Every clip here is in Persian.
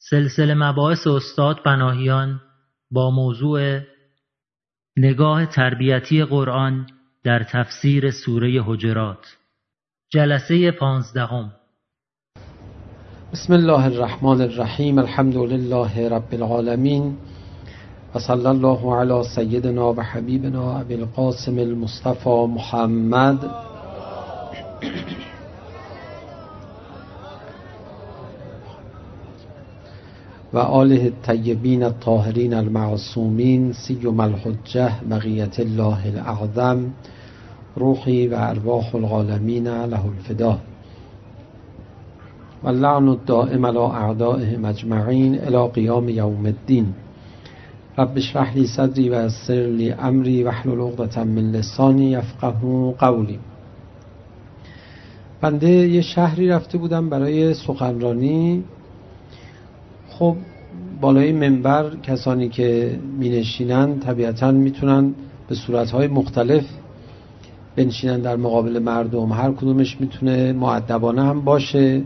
سلسله مباحث استاد پناهیان با موضوع نگاه تربیتی قرآن در تفسیر سوره حجرات، جلسه 15. بسم الله الرحمن الرحیم. الحمد لله رب العالمین و صلی الله علی سیدنا و حبیبنا ابی القاسم المصطفى محمد و آله الطیبین الطاهرین المعصومین سیما الحجة بقیة الله الاعظم روحی و ارواح العالمین له الفدا و اللعن الدائم علی اعدائهم اجمعین الی قیام یوم الدین. رب اشرح لی صدری و یسر لی امری واحلل عقدة من لسانی یفقهوا قولی. بنده یه شهری رفته بودم برای سخنرانی. خب بالای منبر کسانی که می نشینن طبیعتاً میتونن به صورتهای مختلف بنشینن در مقابل مردم، هر کدومش میتونه مؤدبانه هم باشه،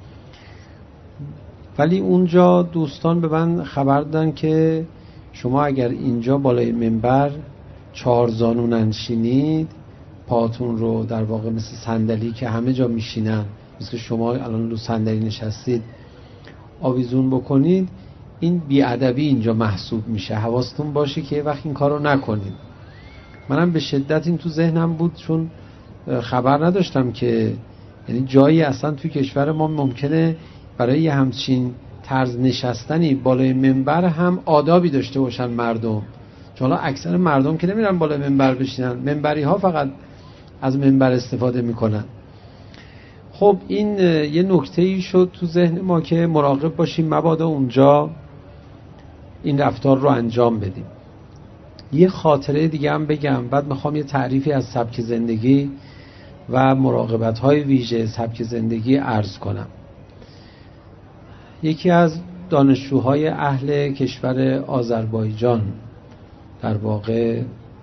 ولی اونجا دوستان به من خبر دادن که شما اگر اینجا بالای منبر 4 زانو ننشینید، پاتون رو در واقع مثل صندلی که همه جا میشینن، مثل شما الان رو صندلی نشستید، آویزون بکنید، این بیادبی اینجا محسوب میشه. حواستون باشه که وقت این کار رو نکنید. منم به شدت این تو ذهنم بود، چون خبر نداشتم که یعنی جایی اصلا توی کشور ما ممکنه برای یه همچین طرز نشستنی بالای منبر هم آدابی داشته باشن مردم. چون اکثر مردم که نمیرن بالای منبر بشینن، منبری ها فقط از منبر استفاده میکنن. خب این یه نکته‌ای شد تو ذهن ما که مراقب باشیم مبادا اونجا این رفتار رو انجام بدیم. یه خاطره دیگه هم بگم، بعد میخوام یه تعریفی از سبک زندگی و مراقبت‌های ویژه سبک زندگی عرض کنم. یکی از دانشجوهای اهل کشور آذربایجان، در واقع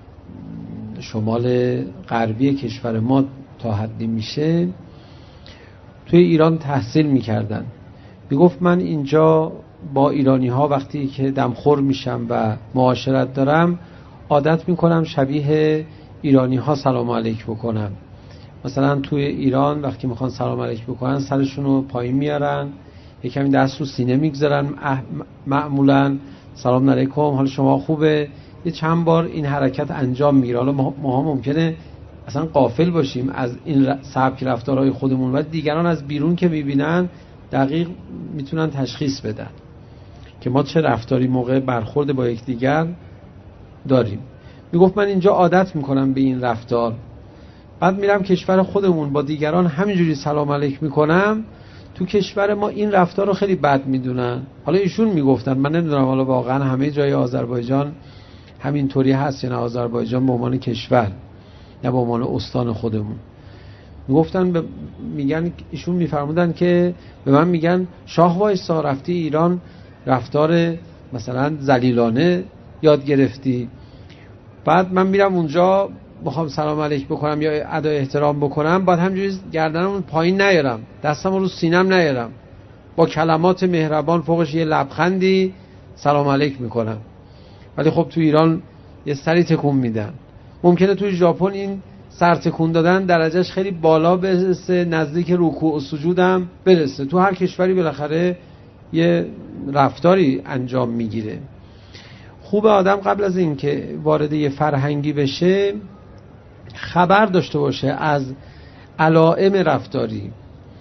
شمال غربی کشور ما تا حدی میشه، توی ایران تحصیل میکردن. میگفت من اینجا با ایرانی ها وقتی که دمخور میشم و معاشرت دارم عادت میکنم شبیه ایرانی ها سلام علیک بکنم. مثلا توی ایران وقتی میخوان سلام علیک بکنن سرشون رو پایین میارن، یکمی دست رو سینه میگذارن، معمولا سلام علیکم، حال شما خوبه، یه چند بار این حرکت انجام میگیره. حالا ما ممکنه اصلا غافل باشیم از این سبک رفتارهای خودمون و دیگران از بیرون که میبینن دقیق میتونن تشخیص بدن که ما چه رفتاری موقع برخورد با یکدیگر داریم. میگفت من اینجا عادت میکنم به این رفتار، بعد میرم کشور خودمون با دیگران همینجوری سلام علیک میکنم. تو کشور ما این رفتار رو خیلی بد میدونن. حالا ایشون میگفتن، من نمیدونم حالا واقعا همه جای آذربایجان همینطوری هست یا نه، آذربایجان به عنوان کشور نه به عنوان استان خودمون. میگفتن میگن، ایشون میفرمودن که به من میگن شاه وایسا، رفتی ایران رفتار مثلا ذلیلانه یاد گرفتی. بعد من میرم اونجا بخوام سلام علیک بکنم یا ادای احترام بکنم، بعد همینجوری گردنم پایین نیارم، دستم رو سینم نیارم، با کلمات مهربان فوقش یه لبخندی سلام علیک میکنم. ولی خب تو ایران یه سری تکون میدن. ممکنه توی ژاپن این سر تکون دادن درجهش خیلی بالا برسه، نزدیک رکوع و سجود هم برسه. تو هر کشوری بالاخره یه رفتاری انجام میگیره. خوب آدم قبل از این که وارد یه فرهنگی بشه خبر داشته باشه از علائم رفتاری،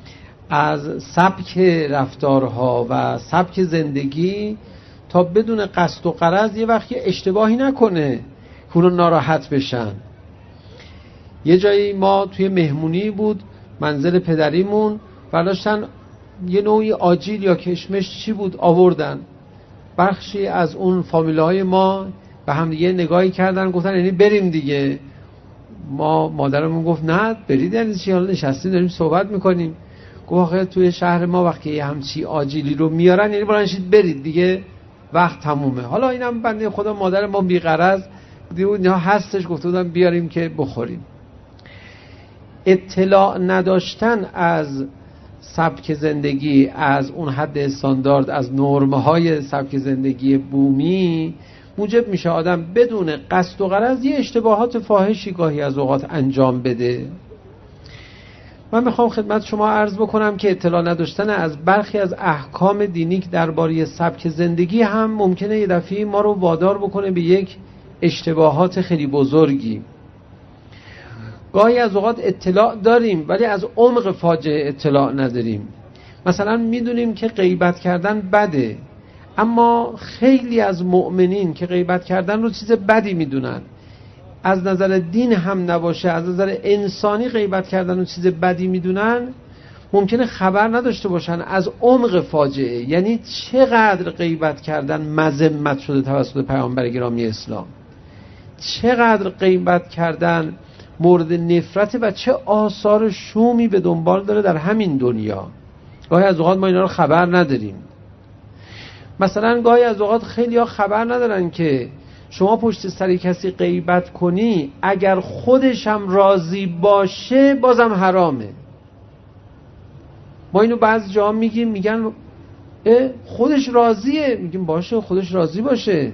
از سبک رفتارها و سبک زندگی، تا بدون قصد و غرض یه وقتی اشتباهی نکنه که اونو ناراحت بشن. یه جایی ما توی مهمونی بود، منزل پدریمون، برداشتن یه نوعی آجیل یا کشمش چی بود آوردن. بخشی از اون فامیلهای ما به هم دیگه نگاهی کردن، گفتن یعنی بریم دیگه. مادرمون گفت نه برید، یعنی چی، حالا نشستیم داریم صحبت میکنیم. گفت آخه توی شهر ما وقتی همچی آجیلی رو میارن یعنی بلنشید برید دیگه، وقت تمومه. حالا اینم بنده خدا مادر ما بی‌غرض دیدم اینها هستش، گفته بودم بیاریم که بخوریم. اطلاع نداشتن از سبک زندگی، از اون حد استاندارد، از نرم‌های سبک زندگی بومی موجب میشه آدم بدون قصد و غرض یه اشتباهات فاحشی گاهی از اوقات انجام بده. من میخوام خدمت شما عرض بکنم که اطلاع نداشتن از برخی از احکام دینی درباره سبک زندگی هم ممکنه یه دفعه ما رو وادار بکنه به یک اشتباهات خیلی بزرگی. گاهی از اوقات اطلاع داریم ولی از عمق فاجعه اطلاع نداریم. مثلا میدونیم که غیبت کردن بده، اما خیلی از مؤمنین که غیبت کردن رو چیز بدی میدونن، از نظر دین هم نباشه، از نظر انسانی غیبت کردن رو چیز بدی میدونن، ممکنه خبر نداشته باشن از عمق فاجعه. یعنی چقدر غیبت کردن مذمت شده توسط پیامبر گرامی اسلام، چقدر غیبت کردن مورد نفرت و چه آثار شومی به دنبال داره در همین دنیا. گاهی از اوقات ما اینا رو خبر نداریم. مثلا گاهی از اوقات خیلی ها خبر ندارن که شما پشت سر کسی غیبت کنی اگر خودش هم راضی باشه بازم حرامه. ما اینو بعضی جا میگیم، میگن خودش راضیه، میگیم باشه خودش راضی باشه.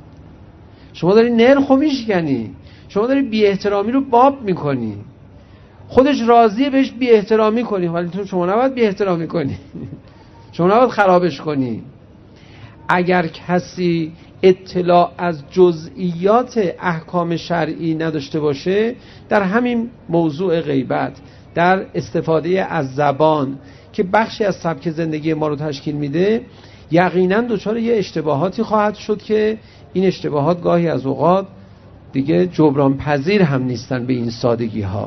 شما داری نرخو میشکنی، شما داری بی احترامی رو باب میکنی. خودش راضیه بهش بی احترامی کنی، ولی تو شما نباید بی احترامی کنی شما نباید خرابش کنی. اگر کسی اطلاع از جزئیات احکام شرعی نداشته باشه در همین موضوع غیبت، در استفاده از زبان که بخشی از سبک زندگی ما رو تشکیل میده، یقینا دچار یه اشتباهاتی خواهد شد که این اشتباهات گاهی از اوقات دیگه جبران پذیر هم نیستن به این سادگی ها.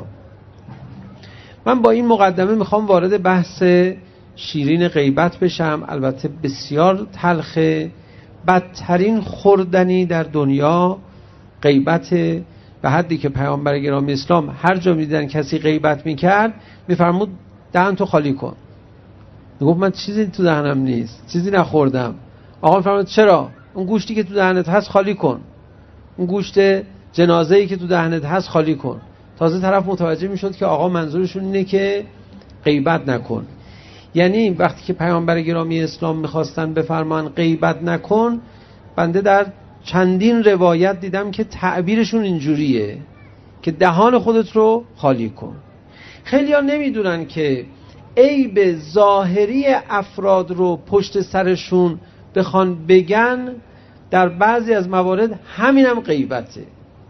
من با این مقدمه میخوام وارد بحث شیرین غیبت بشم. البته بسیار تلخه، بدترین خوردنی در دنیا غیبت، به حدی که پیامبر گرامی اسلام هر جا میدیدن کسی غیبت میکرد میفرمود دهن تو خالی کن. میگفت من چیزی تو دهنم نیست، چیزی نخوردم. آقا میفرمود چرا؟ اون گوشتی که تو دهنت هست خالی کن، اون گوشت جنازه‌ای که تو دهنت هست خالی کن. تازه طرف متوجه میشد که آقا منظورشون اینه که غیبت نکن. یعنی وقتی که پیامبر گرامی اسلام میخواستن بفرمان غیبت نکن، بنده در چندین روایت دیدم که تعبیرشون اینجوریه که دهان خودت رو خالی کن. خیلی ها نمیدونن که عیب ظاهری افراد رو پشت سرشون بخوان بگن، در بعضی از موارد همینم غیبته.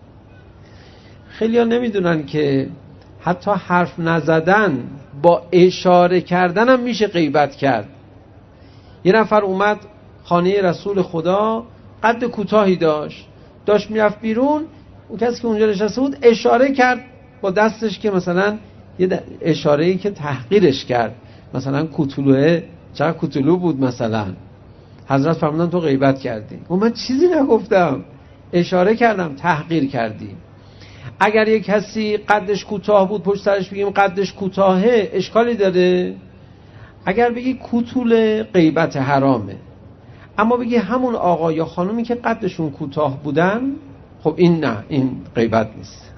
خیلی ها نمیدونن که حتی حرف نزدن با اشاره کردن هم میشه غیبت کرد. یه نفر اومد خانه رسول خدا، قد کوتاهی داشت میرفت بیرون، اون کسی که اونجا نشسته بود اشاره کرد با دستش که مثلا یه اشاره‌ای که تحقیرش کرد، مثلا کوتولوه چقدر کوتولو بود مثلا. حضرت فرمودن تو غیبت کردی. من چیزی نگفتم، اشاره کردم، تحقیر کردی. اگر یک کسی قدش کوتاه بود پشت سرش بگیم قدش کوتاهه، اشکالی داره؟ اگر بگی کوتوله غیبت حرامه، اما بگی همون آقا یا خانومی که قدشون کوتاه بودن، خب این نه، این غیبت نیست.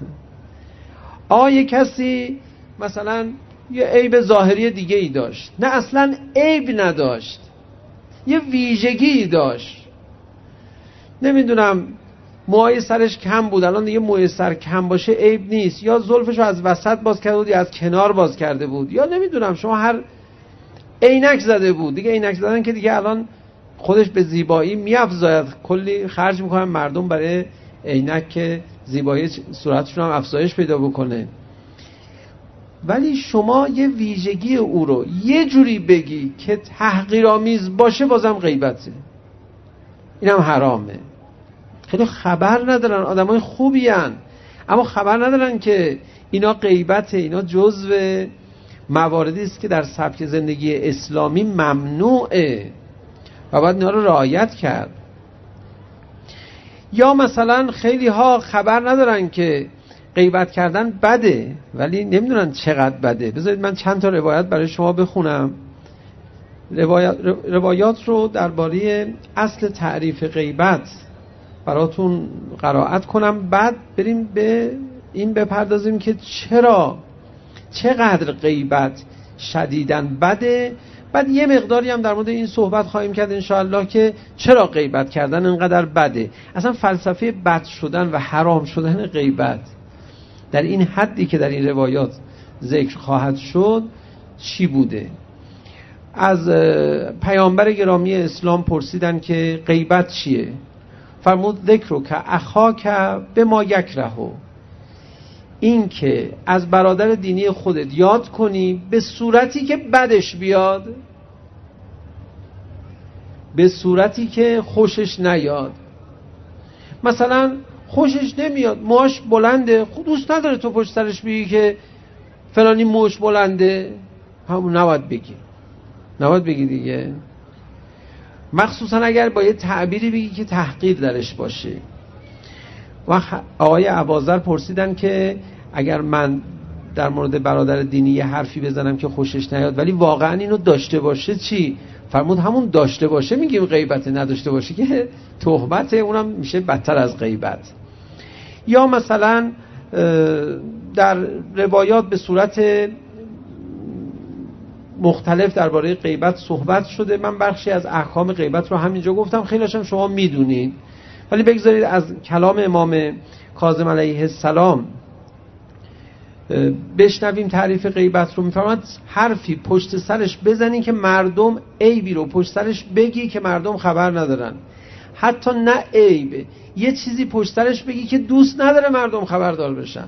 یک کسی مثلا یه عیب ظاهری دیگه ای داشت، نه اصلا عیب نداشت، یه ویژگی داشت، نمیدونم موهای سرش کم بود، الان دیگه موهای سر کم باشه عیب نیست، یا زلفشو از وسط باز کرده بود یا از کنار باز کرده بود، یا نمیدونم شما هر عینک زده بود. دیگه عینک زدن که دیگه الان خودش به زیبایی میافزاید، کلی خرج میکنن مردم برای عینک که زیبایی صورتشون هم افزایش پیدا بکنه. ولی شما یه ویژگی او رو یه جوری بگی که تحقیرآمیز باشه، بازم غیبته، اینم حرامه. خیلی خبر ندارن، آدمای خوبی هن، اما خبر ندارن که اینا غیبته. اینا جزو مواردی است که در سبک زندگی اسلامی ممنوعه و باید اینا رو رعایت کرد. یا مثلا خیلی ها خبر ندارن که غیبت کردن بده، ولی نمیدونن چقدر بده. بذارید من چند تا روایت برای شما بخونم، روایات رو درباره اصل تعریف غیبت براتون قرائت کنم، بعد بریم به این بپردازیم که چقدر غیبت شدیداً بده. بعد یه مقداری هم در مورد این صحبت خواهیم کرد انشاءالله که چرا غیبت کردن انقدر بده، اصلا فلسفه بد شدن و حرام شدن غیبت در این حدی که در این روایات ذکر خواهد شد چی بوده. از پیامبر گرامی اسلام پرسیدن که غیبت چیه؟ فرمود ذکر که اخاک به ما یکرهو، این که از برادر دینی خودت یاد کنی به صورتی که بدش بیاد، به صورتی که خوشش نیاد. مثلا خوشش نمیاد موهاش بلنده، دوست نداره تو پشت سرش بگی که فلانی موش بلنده، همون نباید بگی دیگه، مخصوصا اگر با یه تعبیری بگی که تحقیر درش باشه. و آقای اباذر پرسیدن که اگر من در مورد برادر دینی یه حرفی بزنم که خوشش نیاد ولی واقعا اینو داشته باشه چی؟ فرمود همون داشته باشه میگیم غیبت، نداشته باشه که تهمته، اونم میشه بدتر از غیبت. یا مثلا در روایات به صورت مختلف درباره غیبت صحبت شده. من بخشی از احکام غیبت رو همینجا گفتم، خیلی‌هاشم شما میدونید، ولی بگذارید از کلام امام کاظم علیه السلام بشنویم تعریف غیبت رو. میفرماد حرفی پشت سرش بزنی که مردم، عیبی رو پشت سرش بگی که مردم خبر ندارن، حتی نه عیب، یه چیزی پشت سرش بگی که دوست نداره مردم خبردار بشن،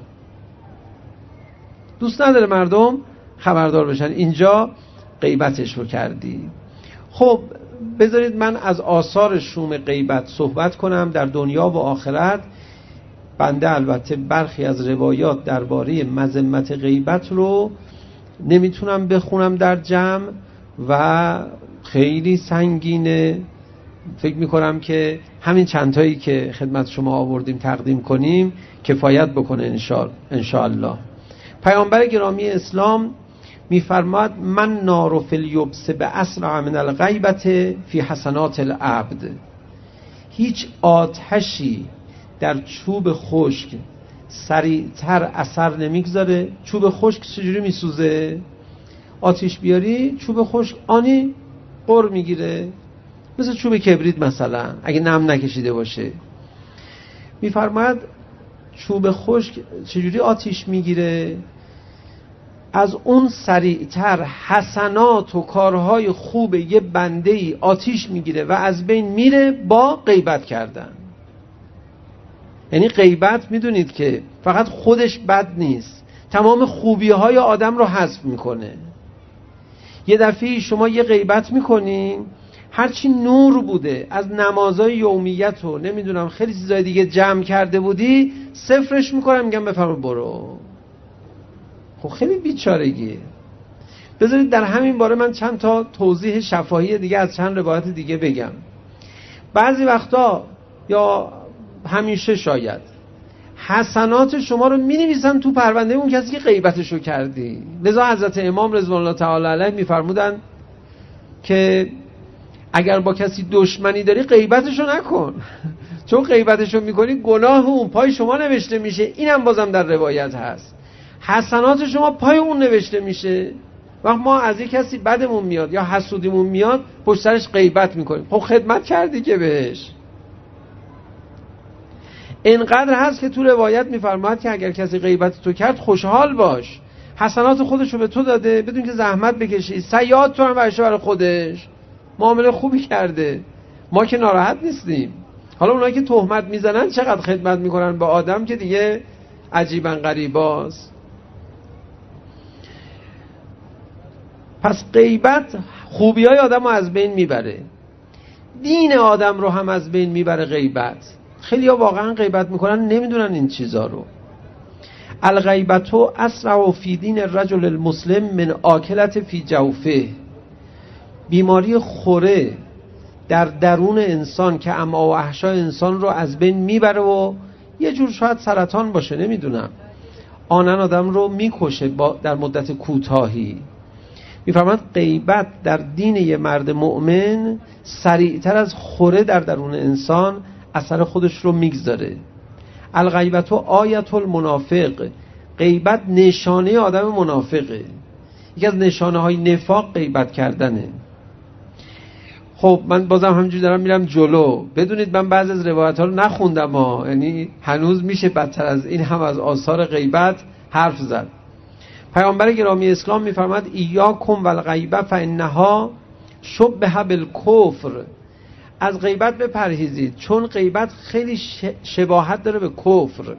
اینجا غیبتش رو کردی. خب بذارید من از آثار شوم غیبت صحبت کنم در دنیا و آخرت. بنده البته برخی از روایات درباره مذمت غیبت رو نمیتونم بخونم در جمع و خیلی سنگینه، فکر میکنم که همین چندتایی که خدمت شما آوردیم تقدیم کنیم کفایت بکنه انشاءالله. پیامبر گرامی اسلام میفرماد من نار فی الیبس به اسرع من الغیبت فی حسنات العبد، هیچ آتشی در چوب خشک سریعتر اثر نمیگذاره. چوب خشک چجوری میسوزه؟ آتش بیاری چوب خشک آنی قر میگیره، مثل چوب کبریت مثلا اگه نم نکشیده باشه. میفرماد چوب خشک چجوری آتش میگیره؟ از اون سریعتر حسنات و کارهای خوب یه بنده‌ای آتش میگیره و از بین میره با غیبت کردن. یعنی غیبت میدونید که فقط خودش بد نیست، تمام خوبی‌های آدم رو حذف میکنه. یه دفعه شما یه غیبت میکنین، هرچی نور بوده از نمازهای یومیت و نمیدونم خیلی چیزای دیگه جمع کرده بودی صفرش میکنم، میگم بفرما برو. خب خیلی بیچارگیه. بذارید در همین باره من چند تا توضیح شفاهی دیگه از چند روایت دیگه بگم. بعضی وقتا یا همیشه شاید حسنات شما رو می‌نویسن تو پرونده اون کسی که غیبتشو کردی. لذا حضرت امام رضوان الله تعالی علیه میفرمودن که اگر با کسی دشمنی داری غیبتشو نکن، چون غیبتشو میکنی گناه اون پای شما نوشته میشه. اینم بازم در روایت هست، حسنات شما پای اون نوشته میشه. وقت ما از یک کسی بدمون میاد یا حسودیمون میاد پشت سرش غیبت میکنیم، خب خدمت کردی که بهش. اینقدر هست که تو روایت میفرماید که اگر کسی غیبت تو کرد خوشحال باش، حسنات خودشو به تو داده بدون که زحمت بکشی، سیئات تو هم برشه برای خودش، معامله خوبی کرده، ما که ناراحت نیستیم. حالا اونایی که تهمت میزنن چقدر خدمت میکنن با آدم که دیگه عجیبا غریباست. پس غیبت خوبیای آدم رو از بین میبره، دین آدم رو هم از بین میبره غیبت. خیلی ها واقعا غیبت میکنن نمیدونن این چیزا رو. الغیبتو اسرع فی دین الرجل المسلم من آکلت فی جوفه، بیماری خوره در درون انسان که اما و احشای انسان رو از بین میبره و یه جور شاید سرطان باشه نمیدونم، آنن آدم رو میکشه در مدت کوتاهی. میفرماید غیبت در دین یه مرد مؤمن سریعتر از خوره در درون انسان اثر خودش رو میگذاره. الغیبت و آیت المنافق، غیبت نشانه آدم منافقه. یکی از نشانه های نفاق غیبت کردنه. خب من بازم همینجوری دارم میرم جلو. بدونید من بعضی از روایت ها رو نخوندم یعنی هنوز میشه بدتر از این هم از آثار غیبت حرف زد. پیامبر گرامی اسلام میفرماد ایاکم والغیبه فانها شبه بالکفر. از غیبت بپرهیزید چون غیبت خیلی شباهت داره به کفر.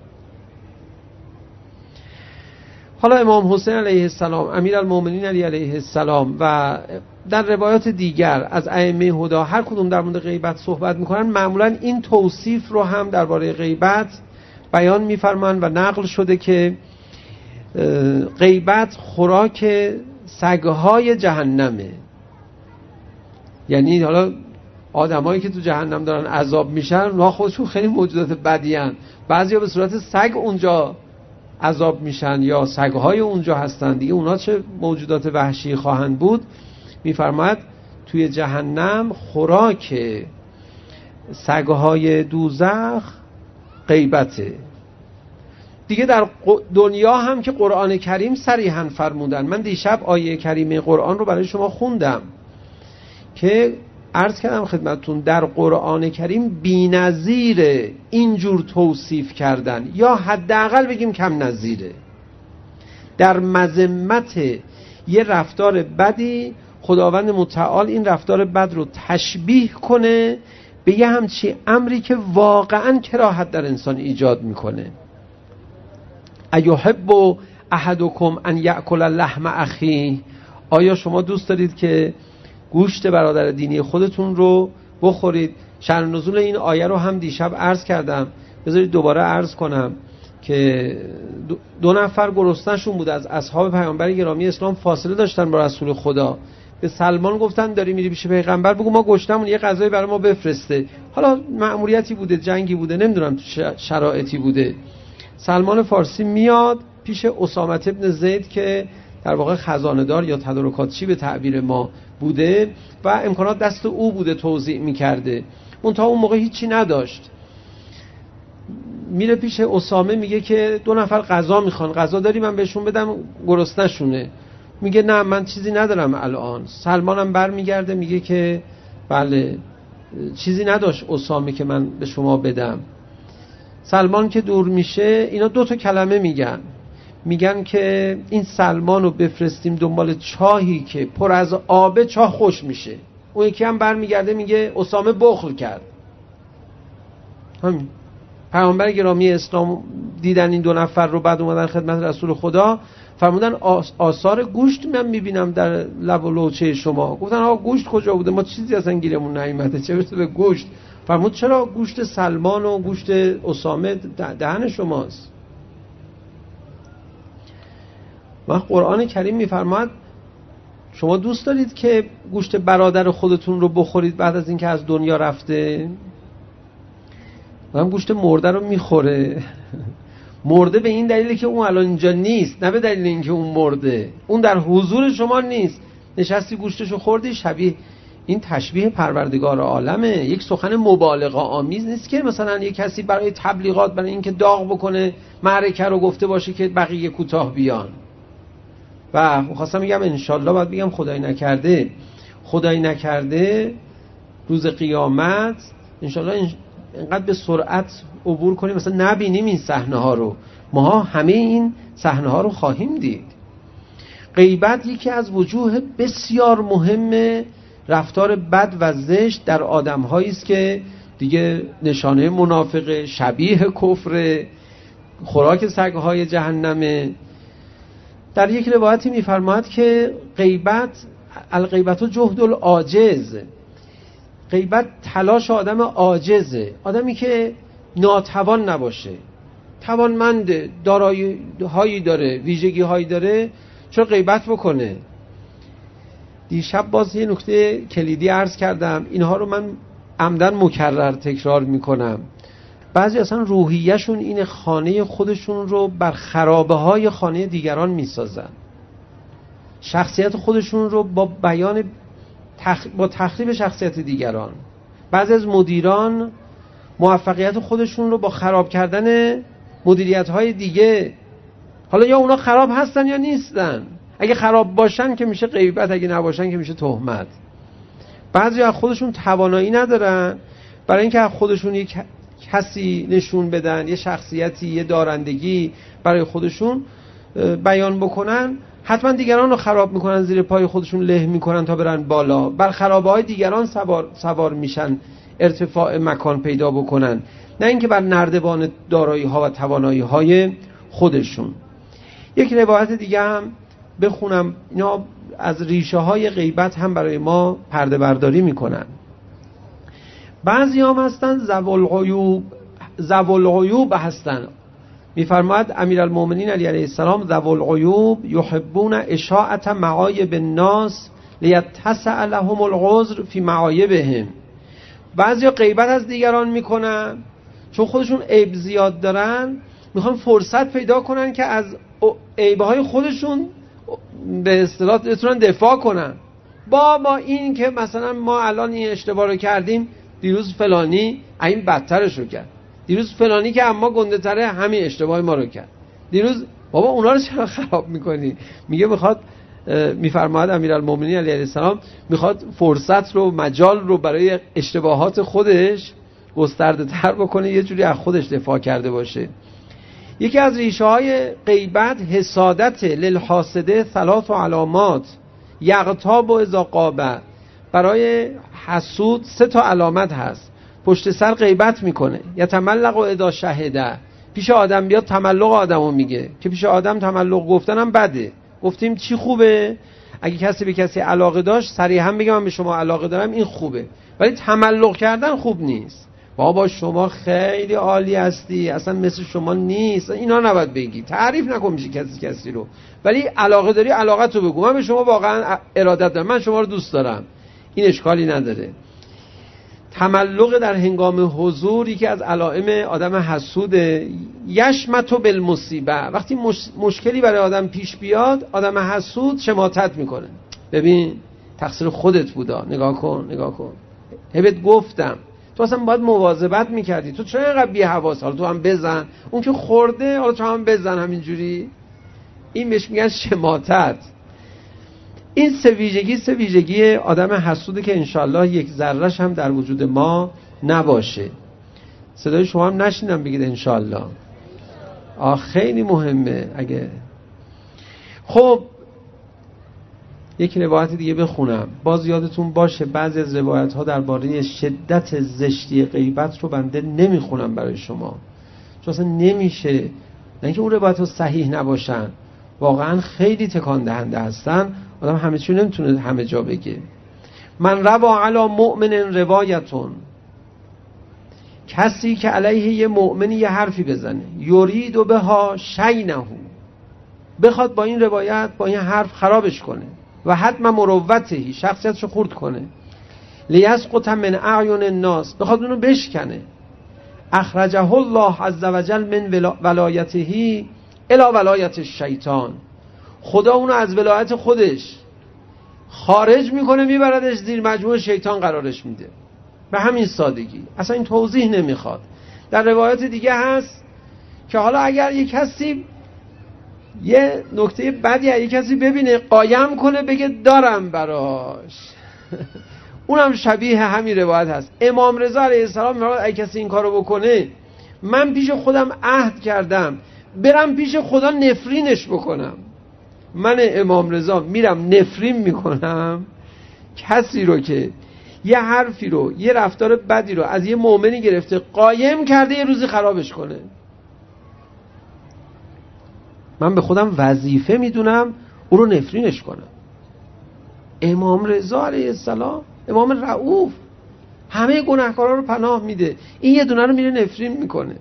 حالا امام حسین علیه السلام، امیرالمومنین علیه السلام و در روایات دیگر از ائمه هدی هر کدوم در مورد غیبت صحبت میکنن، معمولا این توصیف رو هم درباره غیبت بیان میفرمان و نقل شده که غیبت خوراک سگهای جهنمه. یعنی حالا آدمایی که تو جهنم دارن عذاب میشن اونها خودشون خیلی موجودات بدی ان، بعضیا به صورت سگ اونجا عذاب میشن یا سگهای اونجا هستن دیگه، اونا چه موجودات وحشی خواهند بود. میفرماید توی جهنم خوراک سگهای دوزخ غیبته. دیگه در دنیا هم که قرآن کریم صریحاً فرمودن. من دیشب آیه کریمه قرآن رو برای شما خوندم که عرض کردم خدمتتون در قرآن کریم بی‌نظیر اینجور توصیف کردن یا حداقل بگیم کم نظیره. در مذمت یه رفتار بدی خداوند متعال این رفتار بد رو تشبیه کنه به یه همچی امری که واقعاً کراهت در انسان ایجاد میکنه. ایحب احدکم ان یأکل لحم اخیه. آیا شما دوست دارید که گوشت برادر دینی خودتون رو بخورید؟ شأن نزول این آیه رو هم دیشب عرض کردم، بذارید دوباره عرض کنم که دو نفر گرسنه‌شون بود از اصحاب پیامبر گرامی اسلام، فاصله داشتن با رسول خدا. به سلمان گفتن داری میری پیش پیغمبر بگو ما گشتمون یه غذایی برای ما بفرسته. حالا مأموریتی بوده، جنگی بوده، نمیدونم شرایطی بوده. سلمان فارسی میاد پیش اسامه ابن زید که در واقع خزانه‌دار یا تدارکاتچی به تعبیر ما بوده و امکانات دست او بوده توزیع میکرده، منتها اون موقع هیچی نداشت. میره پیش اسامه میگه که دو نفر غذا میخوان، غذا داری من بهشون بدم؟ گرسنه‌شونه. میگه نه من چیزی ندارم الان. سلمانم بر میگرده میگه که بله چیزی نداشت اسامه که من به شما بدم. سلمان که دور میشه اینا دو تا کلمه میگن که این سلمان رو بفرستیم دنبال چاهی که پر از آبه، چاه خوش میشه. اون یکی هم بر میگرده میگه اسامه بخل کرد. همین. پیامبر گرامی اسلام دیدن این دو نفر رو، بعد اومدن خدمت رسول خدا فرمودن آثار گوشت من میبینم در لب و لوچه شما. گفتن ها گوشت کجا بوده؟ ما چیزی اصلا گیرمون نیامده، چه برسه به گوشت. فرمود چرا گوشت سلمان و گوشت اسامه دهن شماست. و قرآن کریم میفرماد شما دوست دارید که گوشت برادر خودتون رو بخورید بعد از اینکه از دنیا رفته؟ من گوشت مرده رو میخوره. مرده به این دلیلی که اون الان اینجا نیست، نه به دلیل اینکه اون مرده. اون در حضور شما نیست، نشستی گوشتشو خوردی. شبیه این تشبیه پروردگار عالمه. یک سخن مبالغه آمیز نیست که مثلا یک کسی برای تبلیغات، برای اینکه داغ بکنه معرکه رو گفته باشه که بقیه کوتاه بیان. و خواستم بگم انشالله باید بگم خدای نکرده روز قیامت انشالله اینقدر به سرعت عبور کنیم مثلا نبینیم این صحنه ها رو. ما همه این صحنه ها رو خواهیم دید. غیبت یکی از وجوه بسیار مهم رفتار بد و زشت در آدم هایی است که دیگه نشانه منافقه، شبیه کفر، خوراک سگهای جهنمه. در یک روایتی میفرماید که الغیبت جهد العاجز. غیبت تلاش آدم عاجزه، آدمی که ناتوان نباشه، توانمنده، دارایی هایی داره، ویژگی هایی داره، چرا غیبت بکنه؟ دیشب باز یه نکته کلیدی عرض کردم، اینها رو من عمدن مکرر تکرار میکنم. بعضی اصلا روحیه‌شون این خانه خودشون رو بر خرابه های خانه دیگران میسازن، شخصیت خودشون رو با بیان با تخریب شخصیت دیگران. بعضی از مدیران موفقیت خودشون رو با خراب کردن مدیریت های دیگه. حالا یا اونا خراب هستن یا نیستن، اگه خراب باشن که میشه غیبت، اگه نباشن که میشه تهمت. بعضی از خودشون توانایی ندارن برای اینکه از خودشون یک کسی نشون بدن، یه شخصیتی، یه دارندگی برای خودشون بیان بکنن، حتما دیگران رو خراب میکنن، زیر پای خودشون له میکنن تا برن بالا، بر خرابه های دیگران سوار میشن، ارتفاع مکان پیدا بکنن، نه اینکه بر نردبان دارایی ها و توانایی های خودشون. یک روایت دیگه هم بخونم، اینا از ریشه های غیبت هم برای ما پرده برداری میکنن. بعضی هم هستن ذوال العیوب هستن. میفرماید امیرالمومنین علی علیه السلام ذوال العیوب یحبون اشاعة معایب الناس لیتسع لهم العذر فی معایبهم. بعضی غیبت از دیگران میکنن چون خودشون عیب زیاد دارن، میخوان فرصت پیدا کنن که از عیبهای خودشون به اصطلاح بتونن دفاع کنن. با این که مثلا ما الان این اشتباه رو کردیم، دیروز فلانی این بدترش رو کرد، دیروز فلانی که اما گنده تره همین اشتباه ما رو کرد، دیروز بابا اونا رو چرا خراب میکنی؟ میگه میخواد، میفرماید امیرالمومنین علیه السلام میخواد فرصت رو، مجال رو برای اشتباهات خودش گسترده تر بکنه، یه جوری از خودش دفاع کرده باشه. یکی از ریشه های غیبت حسادت. للحاسده ثلاث علامات یغتاب و اذا غاب. برای حسود 3 علامت هست. پشت سر غیبت میکنه. یتملق و اذا شهده. پیش آدم بیاد تملق آدمو میگه که پیش آدم تملق گفتنم بده. گفتیم چی خوبه؟ اگه کسی به کسی علاقه داشت صریحا بگه من به شما علاقه دارم، این خوبه. ولی تملق کردن خوب نیست. بابا شما خیلی عالی هستی، اصلا مثل شما نیست، اینا نباید بگی. تعریف نکن میشه کسی رو، ولی علاقه داری علاقتو بگو. من به شما واقعا ارادت دارم، من شما رو دوست دارم، این اشکالی نداره. تملق در هنگام حضور یکی از علائم آدم حسوده. یشمتو بالمصیبه. وقتی مشکلی برای آدم پیش بیاد، آدم حسود شماتت میکنه. ببین تقصیر خودت بودا، نگاه کن هبت گفتم، تو اصلا باید مواظبت میکردی، تو چرا اینقدر بی حواس، حالا تو هم بزن، اون که خورده حالا تو هم بزن همینجوری. این بهش میگن شماتت. این 3 ویژگی آدم حسوده که انشالله یک ذره‌ش هم در وجود ما نباشه. صدای شما هم نشیدم بگید انشالله. خیلی مهمه. اگه خب یک روایت دیگه بخونم. باز یادتون باشه بعضی از روایت ها درباره شدت زشتی غیبت رو بنده نمیخونم برای شما، چون اصلا نمیشه. نه اینکه اون روایت ها صحیح نباشن، واقعا خیلی تکان دهنده هستن، آدم همه چیو نمیتونه همه جا بگه. من روا علی مؤمن روایتون. کسی که علیه یه مؤمنی یه حرفی بزنه، یرید و بها شینهو، بخواد با این روایت، با این حرف خرابش کنه، و حتما مروتهی، شخصیتشو خورد کنه، لیسقط من اعین الناس، بخواد اونو بشکنه، اخرجه الله عز وجل من ولایته الی ولایت الشیطان، خدا اونو از ولایت خودش خارج میکنه، میبردش زیر مجموع شیطان قرارش میده. به همین سادگی. اصلا این توضیح نمیخواد. در روایت دیگه هست که حالا اگر یک کسی یه نکته بدی یک کسی ببینه، قایم کنه بگه دارم براش. اونم شبیه همین روایت هست. امام رضا علیه السلام میگه اگه کسی این کارو بکنه، من پیش خودم عهد کردم برم پیش خدا نفرینش بکنم. من امام رضا میرم نفرین میکنم کسی رو که یه حرفی رو، یه رفتار بدی رو از یه مؤمنی گرفته، قایم کرده یه روزی خرابش کنه. من به خودم وظیفه میدونم اون رو نفرینش کنم. امام رضا علیه السلام، امام رؤوف، همه گناهکارا رو پناه میده، این یه دونه رو میره نفرین میکنه.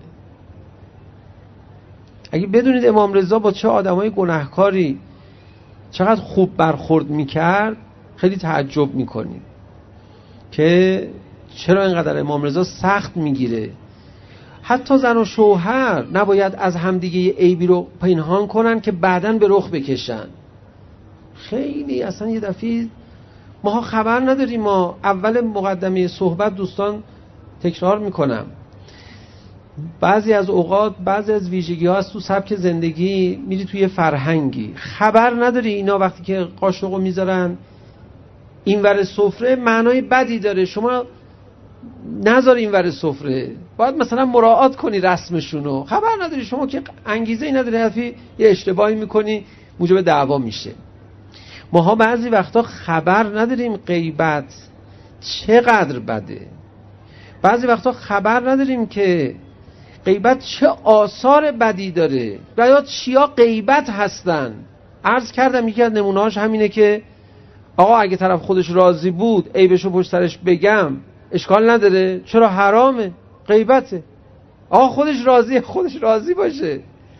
اگه بدونید امام رضا با چه آدمای گناهکاری چقدر خوب برخورد میکرد، خیلی تعجب میکنید که چرا اینقدر امام رضا سخت میگیره. حتی زن و شوهر نباید از همدیگه عیبی رو پنهان کنن که بعداً به رخ بکشن. خیلی اصلا یه دفعه ما خبر نداریم. ما اول مقدمه صحبت دوستان تکرار میکنم، بعضی از اوقات بعضی از ویژگی ها از تو سبک زندگی میری توی فرهنگی خبر نداری اینا وقتی که قاشقو میذارن اینور سفره معنای بدی داره، شما نذار اینور سفره، باید مثلا مراعات کنی رسمشونو، خبر نداری، شما که انگیزه ای نداری، حرفی یه اشتباهی میکنی موجب دعوا میشه. ماها بعضی وقتا خبر نداریم غیبت چقدر بده، بعضی وقتا خبر نداریم که غیبت چه آثار بدی داره و یا چیا غیبت هستن. عرض کردم یکی از نمونه‌هاش همینه که آقا اگه طرف خودش راضی بود عیبشو پشت سرش بگم اشکال نداره، چرا حرامه؟ غیبته. آقا خودش راضی باشه،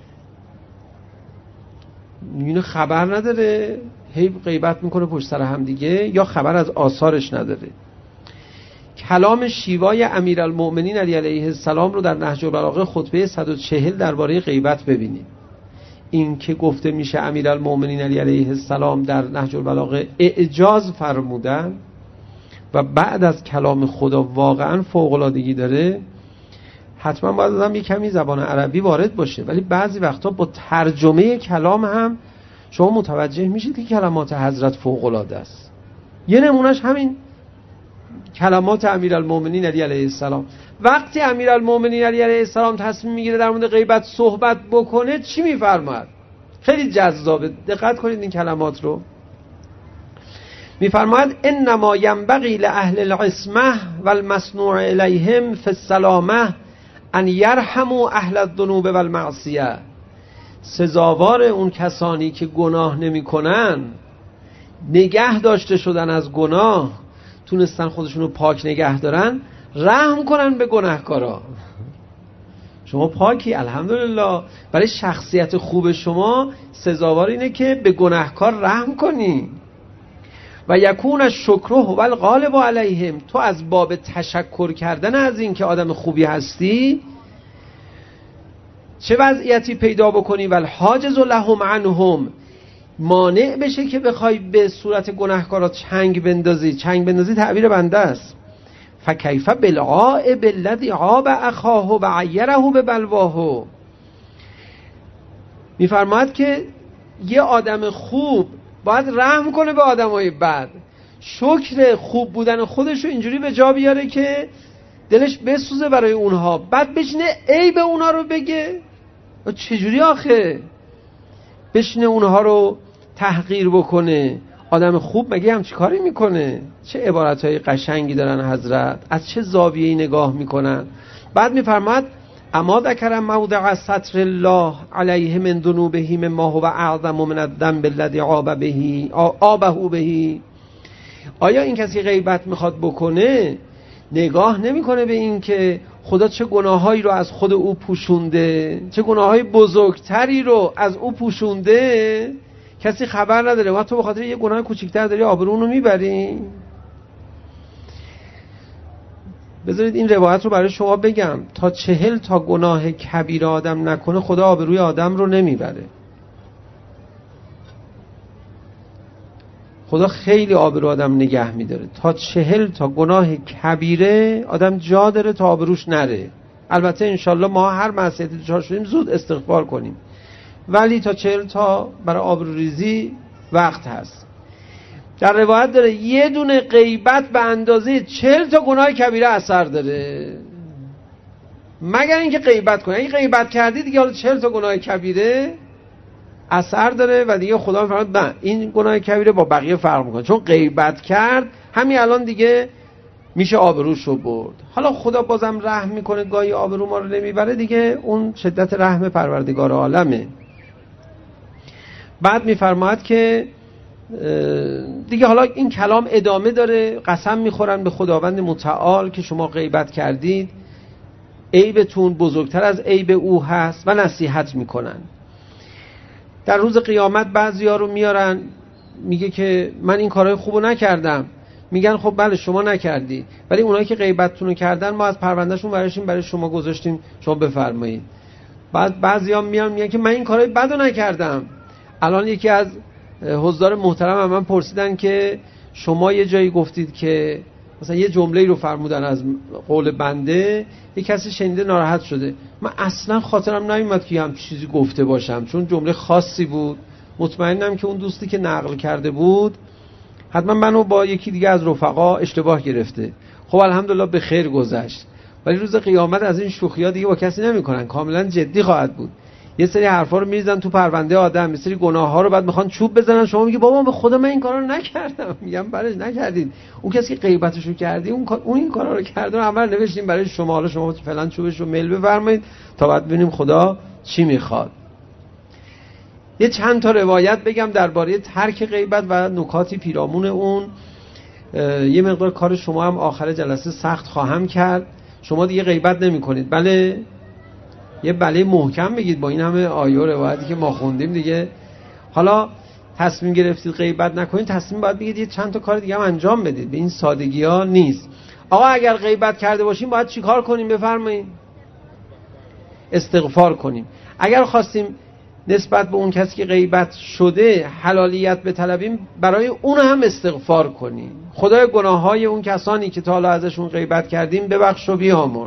اینو خبر نداره، هی غیبت میکنه پشت سر هم دیگه، یا خبر از آثارش نداره. کلام شیوای امیرالمؤمنین علیه السلام رو در نهج البلاغه خطبه 140 درباره غیبت ببینید. این که گفته میشه امیرالمؤمنین علیه السلام در نهج البلاغه اعجاز فرمودن و بعد از کلام خدا واقعا فوق‌العادگی داره، حتما باید آدم یک کمی زبان عربی وارد باشه، ولی بعضی وقتا با ترجمه کلام هم شما متوجه میشید که کلمات حضرت فوق‌العاده است. یه نمونهش همین کلمات امیرالمؤمنین علیه السلام. وقتی امیرالمؤمنین علیه السلام تصمیم میگیره در مورد غیبت صحبت بکنه چی میفرماد؟ خیلی جذابه، دقت کنید این کلمات رو. میفرماید انما ینبغی لاهل العصمه والمصنوع الیهم فی السلامه ان یرحموا اهل الذنوب والمعصیه. سزاوار اون کسانی که گناه نمیکنن، نگه داشته شدن از گناه، تونستن خودشونو پاک نگه دارن، رحم کنن به گناهکارا. شما پاکی الحمدلله، برای شخصیت خوب شما سزاوار اینه که به گناهکار رحم کنی. و یکون الشکر هو الغالب علیهم، تو از باب تشکر کردن از این که آدم خوبی هستی چه وضعیتی پیدا بکنی؟ و الحاجز لهم عنهم، مانع بشه که بخوای به صورت گناهکارا چنگ بندازی تعبیر بنده است. فکیف بالعائب الذی عاب اخاه و عیره ببلواه. میفرماید که یه آدم خوب باید رحم کنه به آدمای بد، شکر خوب بودن خودشو اینجوری به جا بیاره که دلش بسوزه برای اونها، بعد بشینه عیب اونها رو بگه. چجوری آخه بشینه اونها رو تحقیر بکنه؟ آدم خوب مگه همچی کاری میکنه؟ چه عبارتهای قشنگی دارن حضرت، از چه زاویه‌ای نگاه میکنن. بعد میفرماد اما ذکر موضع ستر الله علیه من ذنوبه مما هو اعظم من الذنب الذی عابه به. آیا این کسی غیبت میخواد بکنه نگاه نمیکنه به این که خدا چه گناهایی رو از خود او پوشونده، چه گناههای بزرگتری رو از او پوشونده؟ کسی خبر نداره و تو به خاطر یه گناه کوچیک‌تر داری آبرو رو میبری. بذارید این روایت رو برای شما بگم، تا 40 تا گناه کبیر آدم نکنه خدا آبروی آدم رو نمیبره. خدا خیلی آبرو آدم نگه میداره. تا 40 تا گناه کبیره آدم جا داره تا آبروش نره. البته انشالله ما هر معصیتی دچار شدیم زود استغفار کنیم، ولی تا 40 تا برای آبروریزی وقت هست. در روایت داره یه دونه غیبت به اندازه 40 تا گناه کبیره اثر داره، مگر اینکه غیبت کنی. اگه غیبت کردی دیگه حالا 40 تا گناه کبیره اثر داره و دیگه خدا میفرماد نه، این گناه کبیره با بقیه فرق میکنه، چون غیبت کرد همین الان دیگه میشه آبروش رو برد. حالا خدا بازم رحم میکنه، گاهی آبرو ما رو نمیبره دیگه، اون شدت رحم پروردگار عالمه. بعد میفرماید که دیگه حالا این کلام ادامه داره، قسم میخورن به خداوند متعال که شما غیبت کردید عیبتون بزرگتر از عیب او هست و نصیحت میکنن. در روز قیامت بعضیا رو میارن، میگه که من این کارهای خوبو نکردم، میگن خب بله شما نکردی، ولی اونایی که غیبتتون رو کردن ما از پروندهشون برای شما گذاشتیم، شما بفرمایید. بعد بعضیا میان میگن که من این کارهای بدو نکردم. الان یکی از حضار محترم من پرسیدن که شما یه جایی گفتید که مثلا یه جمله‌ای رو فرمودن از قول بنده، یه کسی شنیده ناراحت شده، من اصلا خاطرم نیومد که هم چیزی گفته باشم، چون جمله خاصی بود. مطمئنم که اون دوستی که نقل کرده بود حتما منو با یکی دیگه از رفقا اشتباه گرفته. خب الحمدلله به خیر گذشت. ولی روز قیامت از این شوخی‌ها دیگه با کسی نمی‌کنن، کاملا جدی خواهد بود. یه سری حرفا رو می‌ریزن تو پرونده آدم، یه سری گناه‌ها رو بعد می‌خوان چوب بزنن، شما میگی بابا به خدا من این کارا رو نکردم. میگم بله نکردید. اون کسی که غیبتشو کردی اون این کارا رو کرده رو عمل نوشتیم برای شما، حالا شما فعلا چوبش رو میل بفرمایید تا بعد ببینیم خدا چی می‌خواد. یه چند تا روایت بگم درباره ترک غیبت و نکاتی پیرامون اون. یه مقدار کار شما هم آخر جلسه سخت خواهم کرد. شما دیگه غیبت نمی‌کنید. بله یه بله محکم بگید با این همه آیه و روایتی که ما خوندیم دیگه. حالا تصمیم گرفتید غیبت نکنید، تصمیم باید بگید یه چند تا کار دیگه هم انجام بدید. به این سادگی‌ها نیست. آقا اگر غیبت کرده باشیم باید چیکار کنیم بفرمایید؟ استغفار کنیم. اگر خواستیم نسبت به اون کسی که غیبت شده حلالیت بطلبیم، برای اون هم استغفار کنیم. خدای گناه‌های اون کسانی که تا حالا ازشون غیبت کردیم ببخش و بیامرز.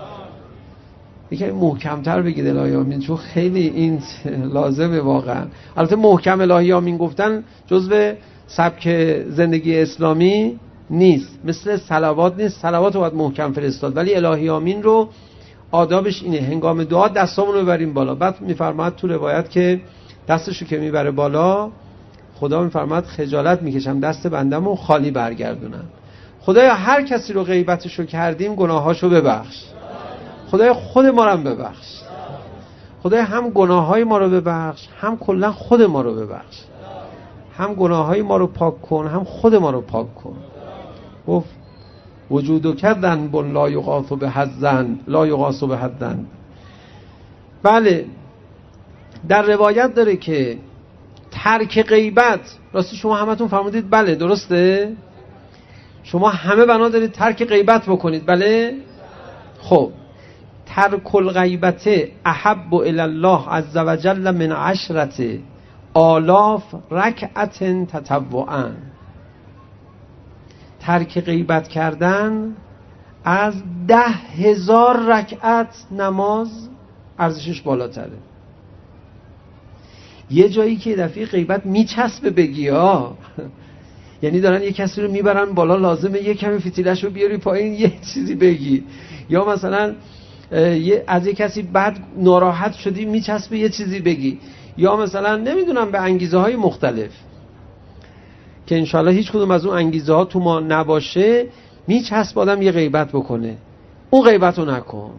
یکم محکم‌تر بگید الهی آمین، چون خیلی این لازمه واقعا. البته محکم الهی آمین گفتن جزو سبک زندگی اسلامی نیست، مثل صلوات نیست. صلوات رو باید محکم فرستاد، ولی الهی آمین رو آدابش اینه هنگام دعا دستامون رو ببریم بالا. بعد میفرماد تو روایت که دستشو که میبره بالا خدا میفرماد خجالت میکشم دست بندمو خالی برگردونم. خدایا هر کسی رو غیبتشو کردیم گناهاشو ببخش. خدایا خود ما رو هم ببخش. خدایا هم گناههای ما رو ببخش، هم کلا خود ما رو ببخش. هم گناههای ما رو پاک کن، هم خود ما رو پاک کن. گفت وجودو کردن بن لا یغاث به حزن لا یغاث به حدن. بله در روایت داره که ترک غیبت، راستی شما همتون فرمودید بله درسته؟ شما همه بنا دارید ترک غیبت بکنید بله؟ خب ترک الغیبت احب الی الله عز وجل من 10,000 رکعت تطوعا. ترک غیبت کردن از 10,000 رکعت نماز ارزشش بالاتره. یه جایی که دفعه غیبت میچسبه بگی ها، یعنی دارن یه کسی رو میبرن بالا لازمه یه کمی فتیلش رو بیاری پایین یه چیزی بگی، یا مثلا از یه کسی بعد ناراحت شدی میچسبه یه چیزی بگی، یا مثلا نمیدونم به انگیزه های مختلف که انشالله هیچ کدوم از اون انگیزه ها تو ما نباشه میچسب آدم یه غیبت بکنه. اون غیبت رو نکن.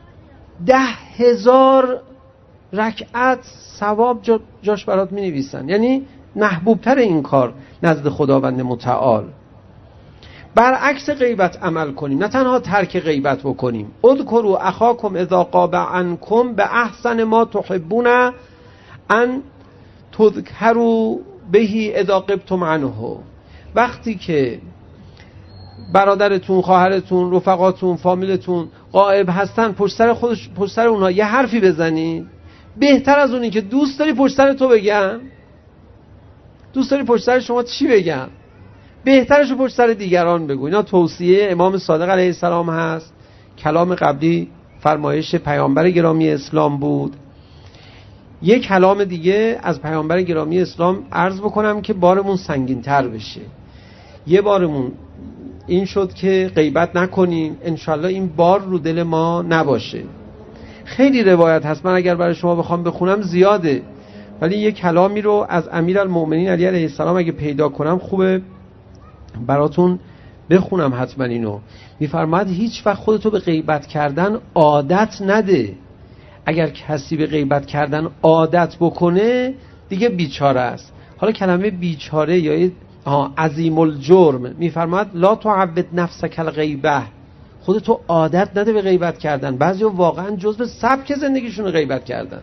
10,000 رکعت ثواب جاش برات می نویسن، یعنی محبوب تر این کار نزد خداوند متعال. برعکس غیبت عمل کنیم، نه تنها ترک غیبت بکنیم. اذکروا اخاکم اذا غاب عنکم به احسن ما تحبون ان تذکروا به اذا غبتم عنه. وقتی که برادرتون، خواهرتون، رفقاتون، فامیلتون غائب هستن پشت سر اونها یه حرفی بزنید، بهتر از اونی که دوست داری پشت سر تو بگن. دوست داری پشت سر شما چی بگن؟ بهترشو پشت سر دیگران بگو. اینا توصیه امام صادق علیه السلام هست. کلام قبلی فرمایش پیامبر گرامی اسلام بود. یک کلام دیگه از پیامبر گرامی اسلام عرض بکنم که بارمون سنگین تر بشه. یه بارمون این شد که غیبت نکنیم، انشالله این بار رو دل ما نباشه. خیلی روایت هست، من اگر برای شما بخوام بخونم زیاده، ولی یه کلامی رو از امیرالمؤمنین علی علیه السلام اگه پیدا کنم خوبه براتون بخونم حتما. اینو میفرماد هیچ وقت خودتو به غیبت کردن عادت نده. اگر کسی به غیبت کردن عادت بکنه دیگه بیچاره است. حالا کلمه بیچاره یا عظیم الجرم میفرماد لا تعود نفسک الغیبه، خودتو عادت نده به غیبت کردن. بعضیا واقعا جزء سبک زندگیشون غیبت کردن.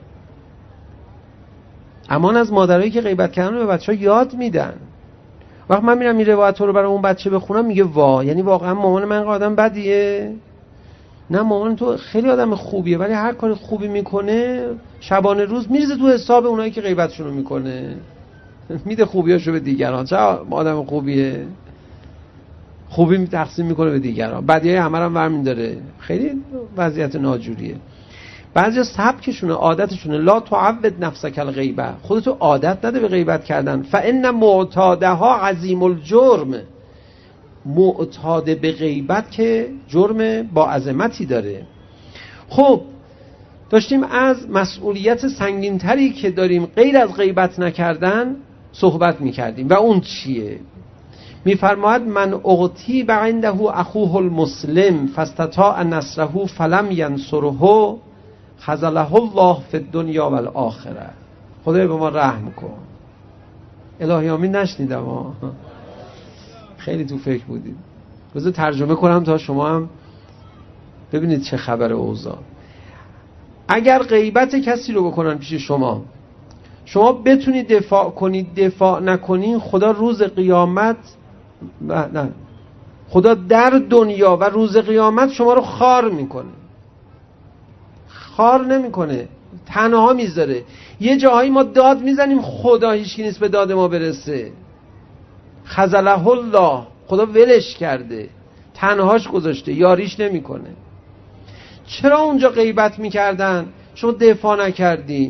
امان از مادرایی که غیبت کردن رو به بچه‌ها یاد میدن. وقت من میرم این روایت رو برای اون بچه بخونم میگه وا، یعنی واقعا مامان من آدم بدیه؟ نه، مامان تو خیلی آدم خوبیه، ولی هر کار خوبی میکنه شبانه روز میریزه تو حساب اونایی که غیبتشون رو میکنه، میده خوبیاشو به دیگران. چه آدم خوبیه؟ خوبی تقسیم میکنه به دیگران، بدیای همه رو برمی داره. خیلی وضعیت ناجوریه. بعضی سبکشونه، عادتشونه. لا تعود نفسک الغیبه، خودتو عادت نده به غیبت کردن. فان معتادها عظیم الجرم، معتاد به غیبت که جرم با عظمتی داره. خب داشتیم از مسئولیت سنگین‌تری که داریم غیر از غیبت نکردن صحبت می‌کردیم و اون چیه؟ می‌فرماید من اغتیب عنده اخوه المسلم فاستطاع نصره فلم ینصره خذله الله فی الدنیا و الاخره. خدای به ما رحم کن. الهی آمین. نشنیدم ها، خیلی تو فکر بودید. بذار ترجمه کنم تا شما هم ببینید چه خبر اوضاع. اگر غیبت کسی رو بکنن پیش شما بتونید دفاع کنید، دفاع نکنید، خدا روز قیامت نه، خدا در دنیا و روز قیامت شما رو خار میکنه. خار نمیکنه، تنها میذاره. یه جاهایی ما داد میزنیم خدا هیچکی نیست به داد ما برسه. خذله الله، خدا ولش کرده، تنهاش گذاشته، یاریش نمیکنه. چرا اونجا غیبت میکردن شما دفاع نکردی؟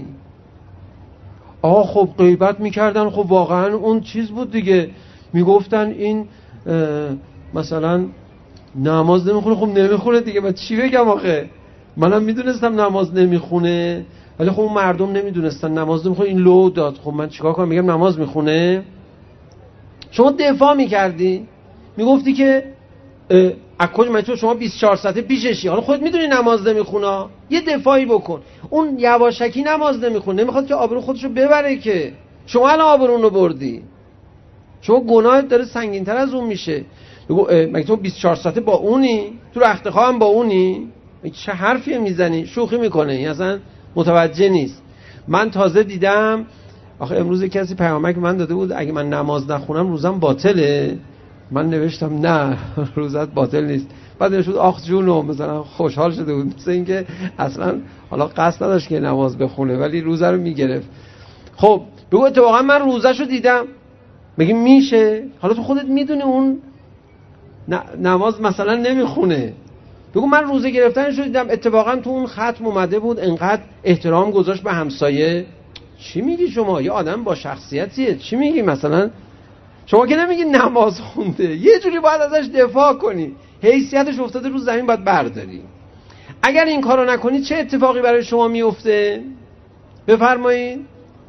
خب غیبت میکردن، خب واقعا اون چیز بود دیگه. میگفتن این مثلا نماز نمیخونه. خب نمیخونه دیگه، من چی بگم آخه؟ منم میدونستم نماز نمیخونه، ولی خب اون مردم نمیدونستن نماز نمیخونه. این لو داد، خب من چیکار کنم؟ میگم نماز میخونه. شما دفاع میکردی، میگفتی که اکوج من تو شما 24 ساعته پیششی، حالا خودت میدونی نماز نمیخونه، یه دفاعی بکن. اون یواشکی نماز نمیخونه، نمیخواد که آبرو خودشو ببره، که شما الان آبرو رو بردی، شما گناهت داره سنگین‌تر از اون میشه. بگو مگه تو 24 ساعته با اونی؟ تو رختخواه هم با اونی؟ چه حرفی میزنی؟ شوخی میکنه، این اصلا متوجه نیست. من تازه دیدم آخه امروز کسی پیامک من داده بود اگه من نماز نخونم روزم باطله. من نوشتم نه روزت باطل نیست. بعد نشد آخ جونو مثلا خوشحال شده بود، مثل اینکه اصلا حالا قصد نداشت که نماز بخونه ولی روزه رو میگرفت. خب بگو اتفاقا من روزه‌شو دیدم. میگی میشه؟ حالا تو خودت میدونی اون نماز مثلا نمیخونه. بگو من روزه گرفتنشو دیدم، اتفاقا تو اون ختم اومده بود، انقدر احترام گذاشت به همسایه. چی میگی شما؟ یه آدم با شخصیتیه، چی میگی؟ مثلا شما که نمیگی نماز خونده، یه جوری باید ازش دفاع کنی، حیثیتش افتاده رو زمین باید برداری. اگر این کارو نکنی چه اتفاقی برای شما میفته؟ بفرمایید.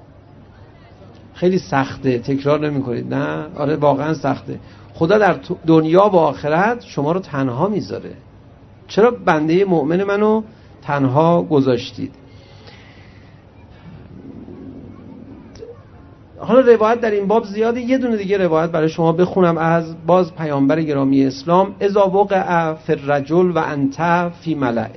خیلی سخته، تکرار نمی کنید. نه آره واقعا سخته. خدا در دنیا و آخرت شما رو تنها میذاره. چرا بنده مؤمن منو تنها گذاشتید؟ حالا روایت در این باب زیاده. یه دونه دیگه روایت برای شما بخونم از باز پیامبر گرامی اسلام. اذا وقع فی الرجل و انت فی ملأ.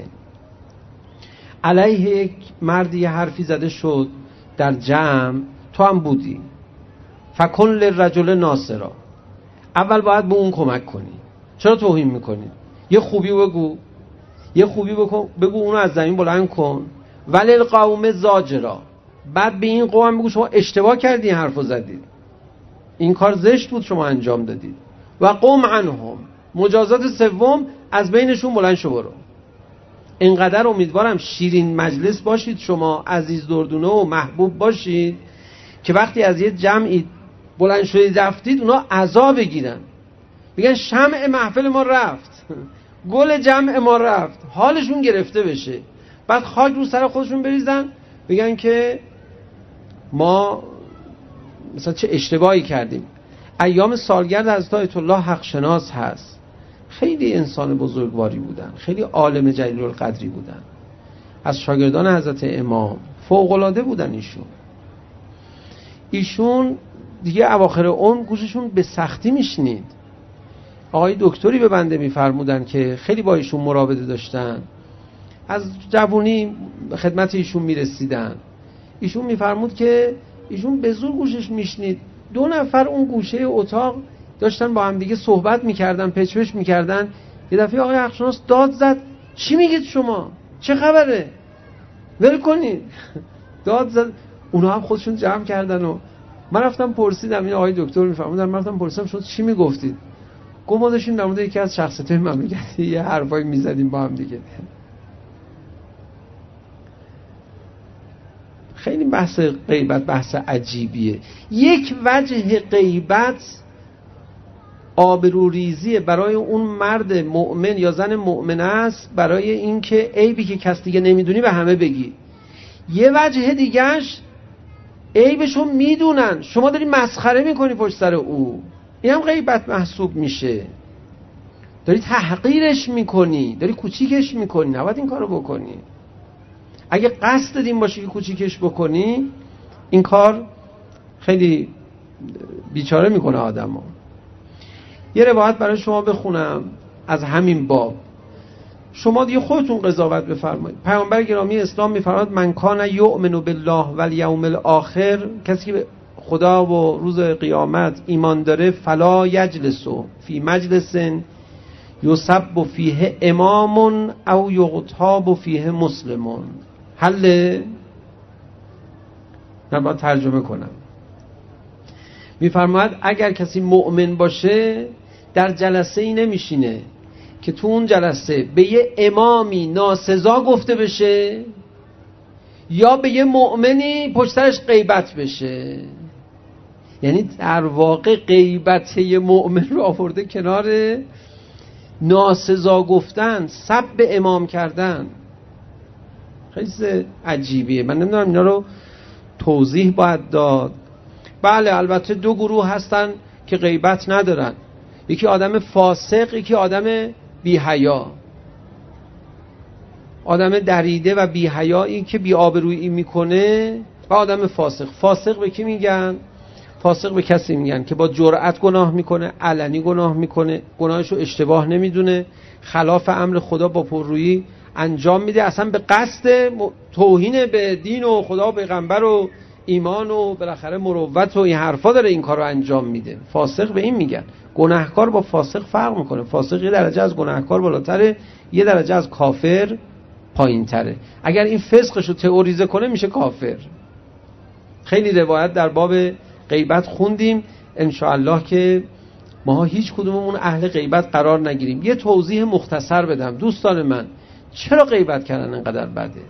علیه یک مردی یه حرفی زده شد در جمع، تو هم بودی. فکن للرجل ناصرا، اول باید به اون کمک کنی. چرا توهین میکنی؟ یه خوبی بگو، یه خوبی بگو اونو از زمین بلند کن. ولی القوم زاجرا، بعد به این قوم بگو شما اشتباه کردی، این حرفو زدید، این کار زشت بود شما انجام دادید. و قوم عنهم، مجازات سوم از بینشون بلند شو برو. اینقدر امیدوارم شیرین مجلس باشید شما، عزیز دردونه و محبوب باشید که وقتی از یه جمعی بلند شدید رفتید اونا عزا بگیرن، بگن شمع محفل ما رفت، گل جمع ما رفت، حالشون گرفته بشه. بعد خاک رو سر خودشون بریزن، بگن که ما مثلا چه اشتباهی کردیم. ایام سالگرد حضرت آیت الله حق شناس هست. خیلی انسان بزرگواری بودن، خیلی عالم جلیل القدری بودن، از شاگردان حضرت امام، فوق‌العاده بودن. ایشون دیگه اواخر عمر گوششون به سختی میشنید. آقای دکتری به بنده میفرمودن که خیلی با ایشون مراوده داشتن، از جوونی خدمت ایشون میرسیدن. ایشون میفرمود که ایشون به زور گوشش میشنید. 2 نفر اون گوشه اتاق داشتن با هم دیگه صحبت میکردن، پچ‌پچ میکردن. یه دفعه آقای حقشناس داد زد، چی میگید شما؟ چه خبره؟ ول کنید. داد زد. اونا هم خودشون جمع کردن و من رفتم پرسیدم. این آقای دکتر میفرمودن، من رفتم پرسیدم شما چی میگفتید؟ گفت ما داشتیم در مورد یکی از شخصیت‌های مملکتی یه حرفایی میزدیم با هم دیگه. خیلی بحث غیبت بحث عجیبیه. یک وجه غیبت آبروریزیه برای اون مرد مؤمن یا زن مؤمنه است، برای اینکه عیبی که کس دیگه نمیدونی به همه بگی. یه وجه دیگهش عیبشو میدونن، شما داری مسخره میکنی پشت سر او، این هم غیبت محسوب میشه. داری تحقیرش میکنی، داری کوچیکش میکنی، نباید این کارو بکنی. اگه قصد دین باشه که کوچیکش بکنی، این کار خیلی بیچاره میکنه آدمو. یه روایت برای شما بخونم از همین باب، شما دیگه خودتون قضاوت بفرمایید. پیامبر گرامی اسلام میفرماد من کان یؤمن بالله والیوم الاخر، کسی که به خدا و روز قیامت ایمان داره، فلا یجلس فی مجلس یسب فیه امام او یغتاب فیه مسلمون. حل من باید ترجمه کنم. میفرماید اگر کسی مؤمن باشه در جلسه ای نمیشینه که تو اون جلسه به یه امامی ناسزا گفته بشه یا به یه مؤمنی پشت سرش غیبت بشه. یعنی در واقع غیبت یه مؤمن رو آورده کنار ناسزا گفتن، سب به امام کردن. خیلی عجیبیه. من نمیدونم اینا رو توضیح باید داد. بله البته دو گروه هستن که غیبت ندارن، یکی آدم فاسق، یکی آدم بی‌حیا. آدم دریده و بی‌حیایی که بی‌آبرویی میکنه و آدم فاسق. فاسق به کی میگن؟ فاسق به کسی میگن که با جرأت گناه میکنه، علنی گناه میکنه، گناهشو اشتباه نمیدونه، خلاف امر خدا با پررویی انجام میده، اصلا به قصد توهین به دین و خدا و پیغمبر و ایمان و بالاخره مروت و این حرفا داره این کارو انجام میده. فاسق به این میگن. گناهکار با فاسق فرق میکنه. فاسق یه درجه از گناهکار بالاتره، یه درجه از کافر پایینتره. اگر این فسقشو تئوریزه کنه میشه کافر. خیلی روایت در باب غیبت خوندیم، انشاءالله که ما هیچ کدوممون اهل غیبت قرار نگیریم. یه توضیح مختصر بدم دوستان من، چرا غیبت کردن انقدر بده؟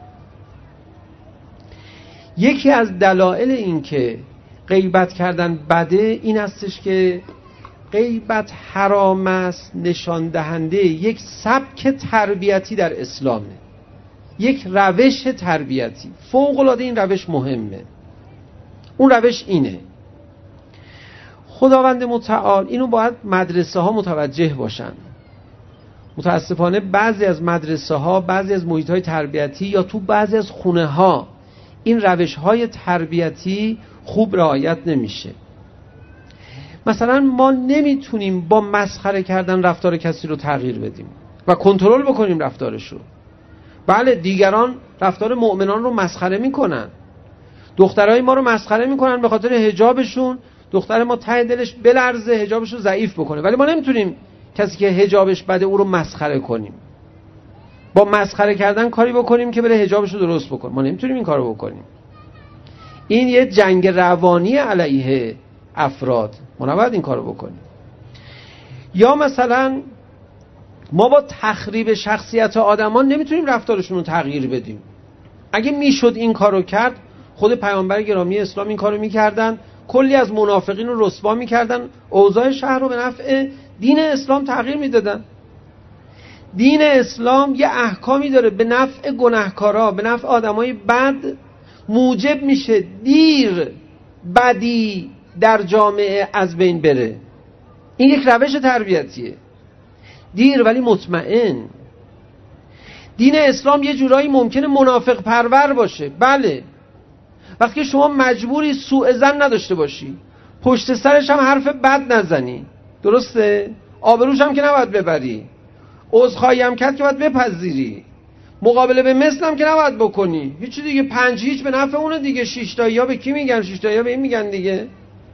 یکی از دلایل این که غیبت کردن بده این هستش که غیبت حرام است، نشان دهنده یک سبک تربیتی در اسلامه، یک روش تربیتی. فوق العاده این روش مهمه. اون روش اینه، خداوند متعال اینو باید مدرسه ها متوجه باشن. متاسفانه بعضی از مدرسه ها، بعضی از محیط های تربیتی یا تو بعضی از خونه ها این روش های تربیتی خوب رعایت نمیشه. مثلا ما نمیتونیم با مسخره کردن رفتار کسی رو تغییر بدیم و کنترل بکنیم رفتارش رو. بله دیگران رفتار مؤمنان رو مسخره میکنن، دخترای ما رو مسخره میکنن به خاطر حجابشون، دختر ما ته دلش بلرزه حجابش رو ضعیف بکنه، ولی ما نمیتونیم کسی که حجابش بده او رو مسخره کنیم، با مسخره کردن کاری بکنیم که بره حجابش رو درست بکنه. ما نمیتونیم این کارو بکنیم. این یه جنگ روانی علیه افراد، ما نباید این کارو بکنیم. یا مثلا ما با تخریب شخصیت آدمان نمیتونیم رفتارشون رو تغییر بدیم. اگه میشد این کارو کرد، خود پیامبر گرامی اسلام این کارو میکردن، کلی از منافقین رو رسوا میکردن، اوضاع شهر رو به نفع دین اسلام تغییر میدادن. دین اسلام یه احکامی داره به نفع گناهکارا، به نفع آدمای بد، موجب میشه دیر بدی در جامعه از بین بره. این یک روش تربیتیه، دیر ولی مطمئن. دین اسلام یه جورایی ممکنه منافق پرور باشه، بله، وقتی شما مجبوری سوء ظن نداشته باشی، پشت سرش هم حرف بد نزنی، درسته؟ آبروش هم که نباید ببری، عذرخواهی هم کرد که باید بپذیری، مقابله به مثل هم که نباید بکنی، هیچ دیگه. 5 به نفع اونه دیگه. 6 تایی‌ها به کی میگن؟ 6 تایی‌ها به این میگن دیگه.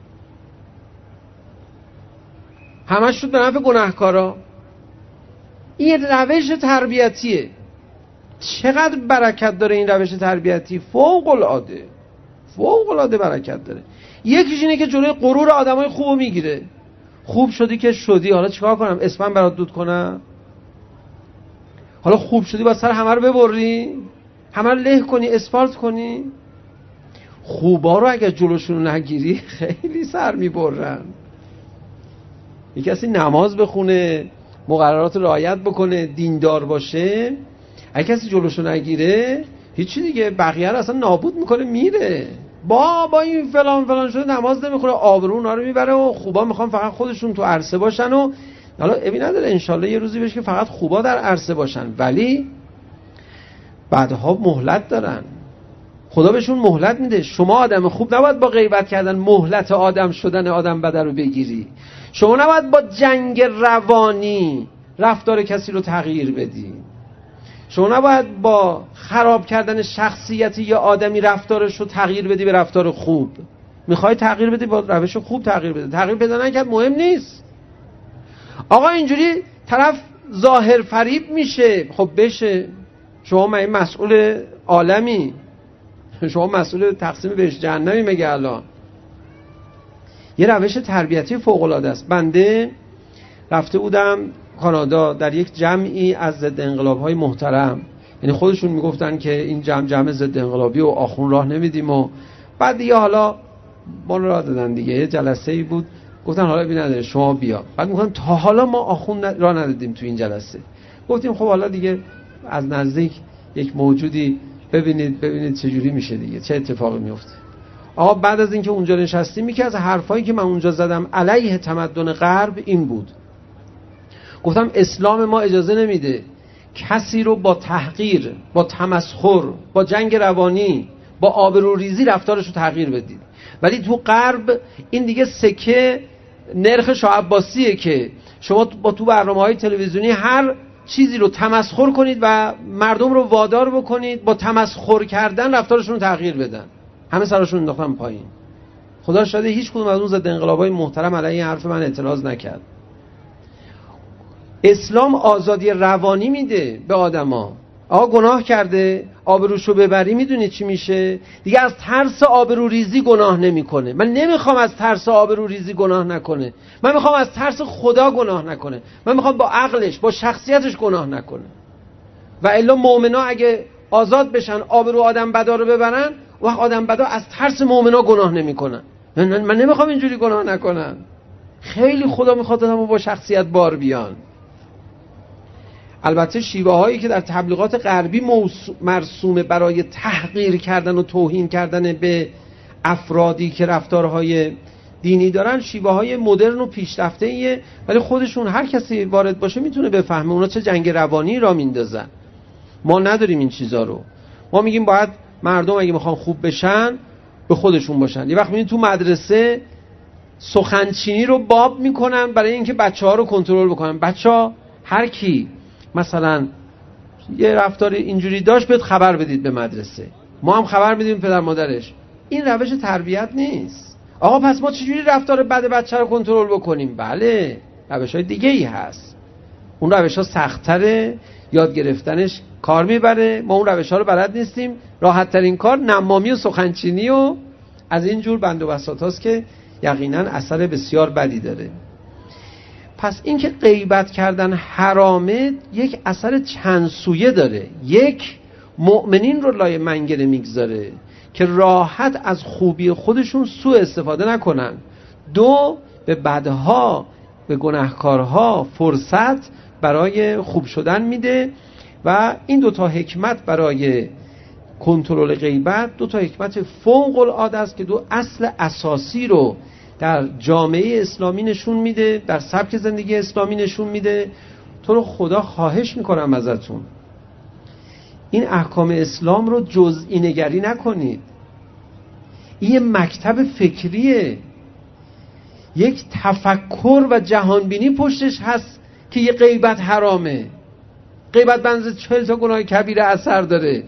همش شد به نفع گناهکارا. این روش تربیتیه. چقدر برکت داره این روش تربیتی، فوق العاده، فوق العاده برکت داره. یکیش اینه که جلوی غرور آدمای خوبو میگیره. خوب شدی که شدی، حالا چیکار کنم؟ اسمم برات دود کنم؟ حالا خوب شدی با سر همه رو ببری؟ همه رو له کنی، اسفالت کنی؟ خوبا رو اگر جلوشون نگیری خیلی سر میبرن. یک کسی نماز بخونه، مقررات رعایت بکنه، دیندار باشه، اگه کسی جلوشو نگیره هیچی دیگه، بقیه رو اصلا نابود میکنه، میره. با این فلان شده نماز نمیخوره، آبرو اونا رو میبره و خوبا میخوان فقط خودشون تو عرصه باشن و حالا ابی نداره انشالله یه روزی بشه که فقط خوبا در عرصه باشن، ولی بعدها مهلت دارن، خدا بهشون مهلت میده. شما آدم خوب نباید با غیبت کردن مهلت آدم شدن آدم بد رو بگیری. شما نباید با جنگ روانی رفتار کسی رو تغییر بدی. شما نباید با خراب کردن شخصیت یه آدمی رفتارش رو تغییر بدی به رفتار خوب. میخوای تغییر بدی با روش خوب تغییر بده. تغییر پیدا نکرد مهم نیست. آقا اینجوری طرف ظاهر فریب میشه، خب بشه. شما مسئول عالمی، شما مسئول تقسیم بهش جهنمی مگه الان؟ یه روش تربیتی فوق العاده است. بنده رفته بودم کانادا در یک جمعی از ضد انقلاب‌های محترم، یعنی خودشون میگفتن که این جمع ضد انقلابی و آخون راه نمیدیم و بعد دیگه حالا ما رو راه دادن دیگه. یه جلسه‌ای بود گفتن حالا ببین نداره شما بیا، بعد میگن تا حالا ما آخون راه ندادیم تو این جلسه. گفتیم خب حالا دیگه از نزدیک یک موجودی ببینید چه جوری میشه دیگه، چه اتفاقی میفته. آقا بعد از اینکه اونجا نشستیم یکی از حرفایی که من اونجا زدم علیه تمدن غرب این بود. گفتم اسلام ما اجازه نمیده کسی رو با تحقیر، با تمسخر، با جنگ روانی، با آبروریزی رفتارش رو تغییر بدید. ولی تو غرب این دیگه سکه نرخ شاه عباسیه که شما با تو برنامه‌های تلویزیونی هر چیزی رو تمسخر کنید و مردم رو وادار بکنید با تمسخر کردن رفتارشون رو تغییر بدن. همه سرشون انداختن پایین. خدا شاده هیچ کدوم از اون ضد انقلابای محترم علیه این حرف من اعتراض نکرد. اسلام آزادی روانی میده به آدما. آقا گناه کرده آبروشو ببری میدونی چی میشه؟ دیگه از ترس آبروریزی گناه نمیکنه. من نمیخوام از ترس آبروریزی گناه نکنه، من میخوام از ترس خدا گناه نکنه، من میخوام با عقلش با شخصیتش گناه نکنه. و الا مؤمنا اگه آزاد بشن آبرو آدم بدا رو ببرن، وقت آدم بدا از ترس مؤمنا گناه نمیکنن. من نمیخوام اینجوری گناه نکنن. خیلی خدا میخواد آدمو با شخصیت بار بیان. البته شیوه هایی که در تبلیغات غربی مرسومه برای تحقیر کردن و توهین کردن به افرادی که رفتارهای دینی دارن شیوه های مدرن و پیشرفته ایه، ولی خودشون هر کسی وارد باشه میتونه بفهمه اونا چه جنگ روانی را میندازن. ما نداریم این چیزا رو. ما میگیم باید مردم اگه میخوان خوب بشن به خودشون باشن. یه وقت میبینید تو مدرسه سخنچینی رو باب میکنن برای اینکه بچه‌ها رو کنترل بکنن. بچه‌ها هر کی مثلا یه رفتار اینجوری داشت بهت خبر بدید به مدرسه، ما هم خبر میدیم پدر مادرش. این روش تربیت نیست. آقا پس ما چجوری رفتار بد بچه رو کنترل بکنیم؟ بله روش‌های دیگه ای هست. اون روش‌ها سخت‌تره، یاد گرفتنش کار میبره. ما اون روش‌ها رو بلد نیستیم. راحت ترین کار نمامی و سخنچینی و از این جور بند و بساطاست که یقینا اثر بسیار بدی داره. پس این که غیبت کردن حرامه یک اثر چند سویه داره. یک، مؤمنین رو لای منگنه میگذاره که راحت از خوبی خودشون سوء استفاده نکنن. دو، به بدها، به گناهکارها فرصت برای خوب شدن میده. و این دوتا حکمت برای کنترل غیبت دوتا حکمت فوق العاده است که دو اصل اساسی رو در جامعه اسلامی نشون میده، در سبک زندگی اسلامی نشون میده. تو رو خدا خواهش میکنم ازتون این احکام اسلام رو جزئی نگری نکنید. این یه مکتب فکریه، یک تفکر و جهانبینی پشتش هست که یه غیبت حرامه. غیبت بنز 40 تا گناه کبیره اثر داره.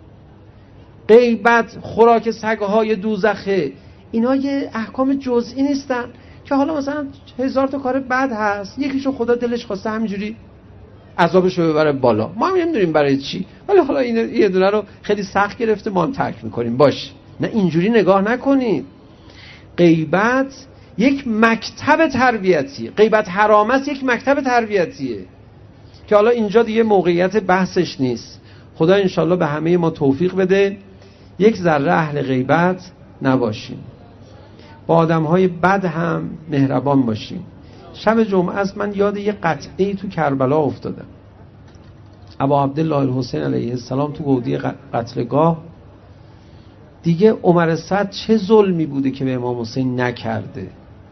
غیبت خوراک سگهای دوزخه. اینا یه احکام جزئی نیستن که حالا مثلا 1000 تا کار بد هست، یکیشو خدا دلش خواسته همینجوری عذابشو ببره بالا، ما هم نمیدونیم برای چی، ولی حالا این یه دونه رو خیلی سخت گرفته ما هم ترک میکنیم. باش، نه اینجوری نگاه نکنید. غیبت یک مکتب تربیتی. غیبت حرام است، یک مکتب تربیتیه که حالا اینجا دیگه موقعیت بحثش نیست. خدا انشالله به همه ما توفیق بده یک ذره اهل غیبت نباشیم، با آدم‌های بد هم مهربان باشیم. شب جمعه است، من یاد یه قطعه تو کربلا افتادم. ابا عبدالله الحسین علیه السلام تو گودی قتلگاه دیگه عمر صدر چه ظلمی بوده که به امام حسین نکرده.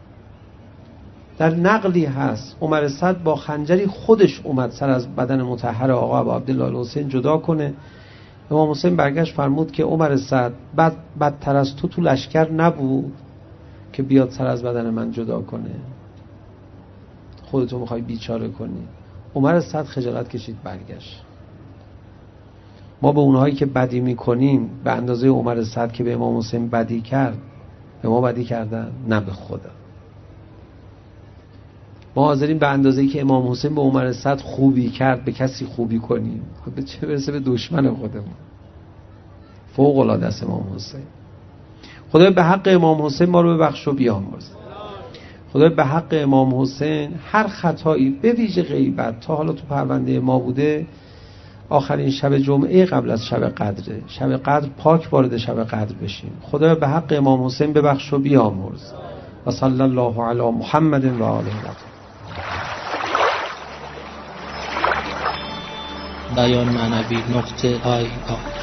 در نقلی هست عمر صدر با خنجری خودش اومد سر از بدن مطهر آقا ابا عبدالله الحسین جدا کنه. امام حسین برگشت فرمود که عمر صدر بدتر از تو لشکر نبود که بیاد سر از بدن من جدا کنه، خودتو میخوای بیچاره کنی. عمر صدر خجالت کشید برگشت. ما به اونهایی که بدی میکنیم به اندازه عمر صدر که به امام حسین بدی کرد، به ما بدی کردن؟ نه به خدا. ما حاضرین به اندازه‌ای که امام حسین به عمر صدر خوبی کرد به کسی خوبی کنیم، به چه برسه به دشمن خودمون. فوق العاده است امام حسین. خدای به حق امام حسین ما رو ببخش و بیامرز. خدای به حق امام حسین هر خطایی به ویژه غیبت تا حالا تو پرونده ما بوده، آخرین شب جمعه قبل از شب قدره، شب قدر پاک وارد شب قدر بشیم. خدای به حق امام حسین ببخش و بیامرز. و صلی الله علی محمد و آله بیان معنوی .IR